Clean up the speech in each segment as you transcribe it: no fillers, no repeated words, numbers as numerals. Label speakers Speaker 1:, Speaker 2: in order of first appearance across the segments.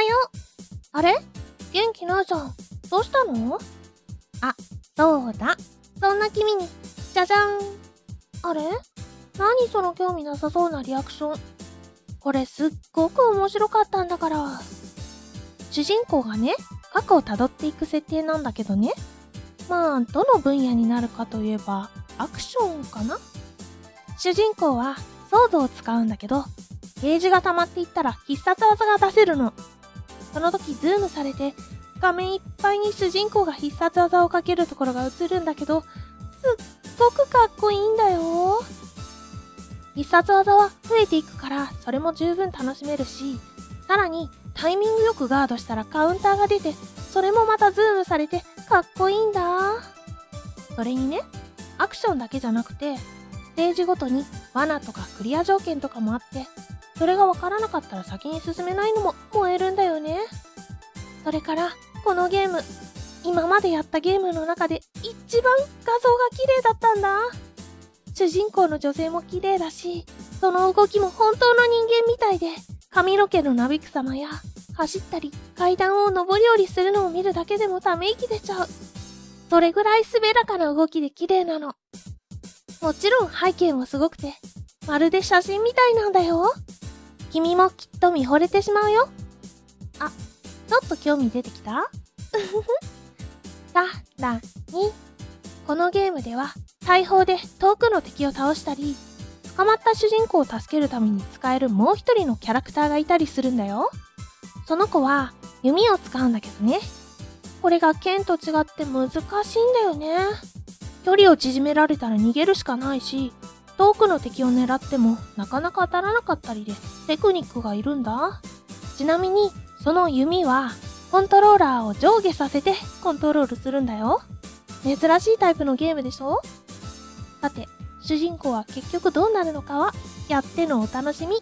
Speaker 1: はよう。あれ？元気ないじゃん。どうしたの？あ、そうだ。そんな君に、じゃじゃーん。あれ？何その興味なさそうなリアクション。これすっごく面白かったんだから。主人公がね、過去をたどっていく設定なんだけどね。まあ、どの分野になるかといえば、アクションかな？主人公はソードを使うんだけど、ゲージが溜まっていったら必殺技が出せるの。その時ズームされて、画面いっぱいに主人公が必殺技をかけるところが映るんだけど、すっごくかっこいいんだよ。必殺技は増えていくから、それも十分楽しめるし、さらにタイミングよくガードしたらカウンターが出て、それもまたズームされてかっこいいんだ。それにね、アクションだけじゃなくて、ステージごとに罠とかクリア条件とかもあって、それがわからなかったら先に進めないのも燃えるんだよね。それから、このゲーム、今までやったゲームの中で一番画像が綺麗だったんだ。主人公の女性も綺麗だし、その動きも本当の人間みたいで、髪の毛のなびく様や、走ったり階段を上り下りするのを見るだけでもため息出ちゃう。それぐらい滑らかな動きで綺麗なの。もちろん背景もすごくて、まるで写真みたいなんだよ。君もきっと見惚れてしまうよ。あ、ちょっと興味出てきた？さらに、このゲームでは大砲で遠くの敵を倒したり、捕まった主人公を助けるために使えるもう一人のキャラクターがいたりするんだよ。その子は弓を使うんだけどね。これが剣と違って難しいんだよね。距離を縮められたら逃げるしかないし、遠くの敵を狙ってもなかなか当たらなかったりでテクニックがいるんだ。ちなみにその弓はコントローラーを上下させてコントロールするんだよ。珍しいタイプのゲームでしょ？さて、主人公は結局どうなるのかはやってのお楽しみ。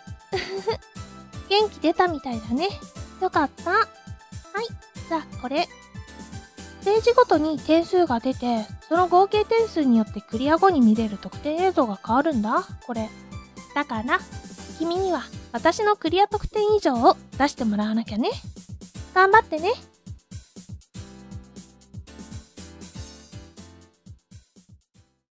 Speaker 1: 元気出たみたいだね。よかった。はい、じゃあこれ。ステージごとに点数が出て、その合計点数によってクリア後に見れる得点映像が変わるんだ、これ。だから、君には私のクリア得点以上を出してもらわなきゃね。頑張ってね。